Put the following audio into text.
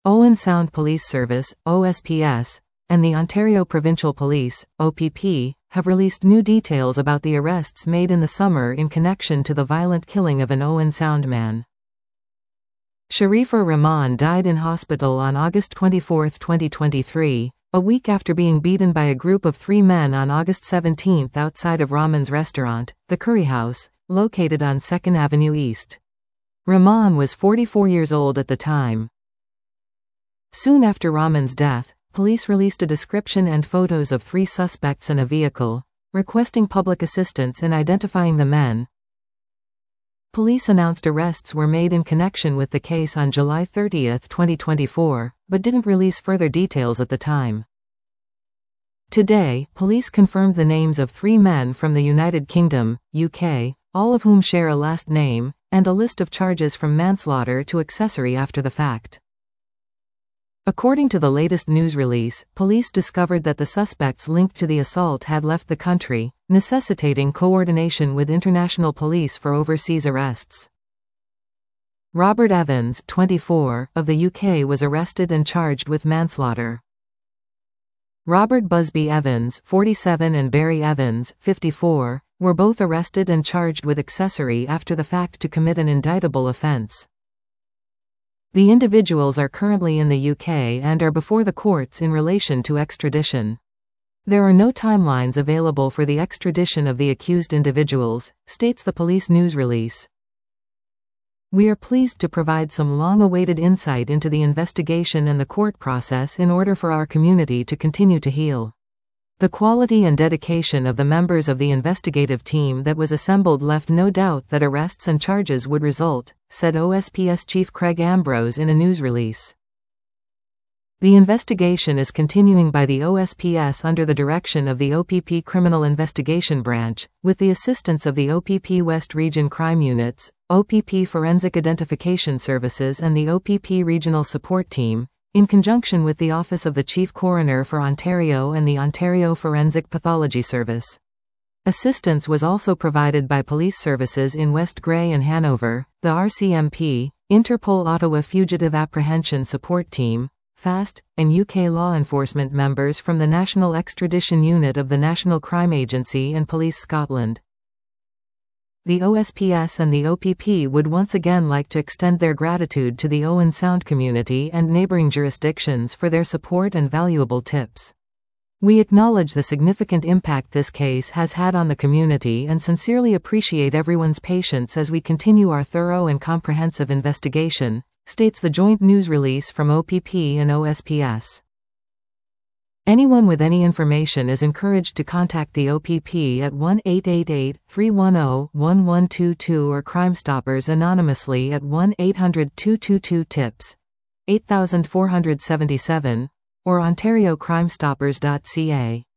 Owen Sound Police Service, OSPS, and the Ontario Provincial Police, OPP, have released new details about the arrests made in the summer in connection to the violent killing of an Owen Sound man. Sharifur Rahman died in hospital on August 24, 2023, a week after being beaten by a group of 3 men on August 17 outside of Rahman's restaurant, the Curry House, located on 2nd Avenue East. Rahman was 44 years old at the time. Soon after Rahman's death, police released a description and photos of 3 suspects and a vehicle, requesting public assistance in identifying the men. Police announced arrests were made in connection with the case on July 30, 2024, but didn't release further details at the time. Today, police confirmed the names of 3 men from the United Kingdom, UK, all of whom share a last name, and a list of charges from manslaughter to accessory after the fact. According to the latest news release, police discovered that the suspects linked to the assault had left the country, necessitating coordination with international police for overseas arrests. Robert Evans, 24, of the UK was arrested and charged with manslaughter. Robert Busby Evans, 47, and Barry Evans, 54, were both arrested and charged with accessory after the fact to commit an indictable offence. The individuals are currently in the UK and are before the courts in relation to extradition. There are no timelines available for the extradition of the accused individuals, states the police news release. We are pleased to provide some long-awaited insight into the investigation and the court process in order for our community to continue to heal. The quality and dedication of the members of the investigative team that was assembled left no doubt that arrests and charges would result, said OSPS Chief Craig Ambrose in a news release. The investigation is continuing by the OSPS under the direction of the OPP Criminal Investigation Branch, with the assistance of the OPP West Region Crime Units, OPP Forensic Identification Services and the OPP Regional Support Team, in conjunction with the Office of the Chief Coroner for Ontario and the Ontario Forensic Pathology Service. Assistance was also provided by police services in West Grey and Hanover, the RCMP, Interpol Ottawa Fugitive Apprehension Support Team, FAST, and UK law enforcement members from the National Extradition Unit of the National Crime Agency and Police Scotland. The OSPS and the OPP would once again like to extend their gratitude to the Owen Sound community and neighbouring jurisdictions for their support and valuable tips. We acknowledge the significant impact this case has had on the community and sincerely appreciate everyone's patience as we continue our thorough and comprehensive investigation, states the joint news release from OPP and OSPS. Anyone with any information is encouraged to contact the OPP at 1-888-310-1122 or Crime Stoppers anonymously at 1-800-222-TIPS, 8477, or OntarioCrimeStoppers.ca.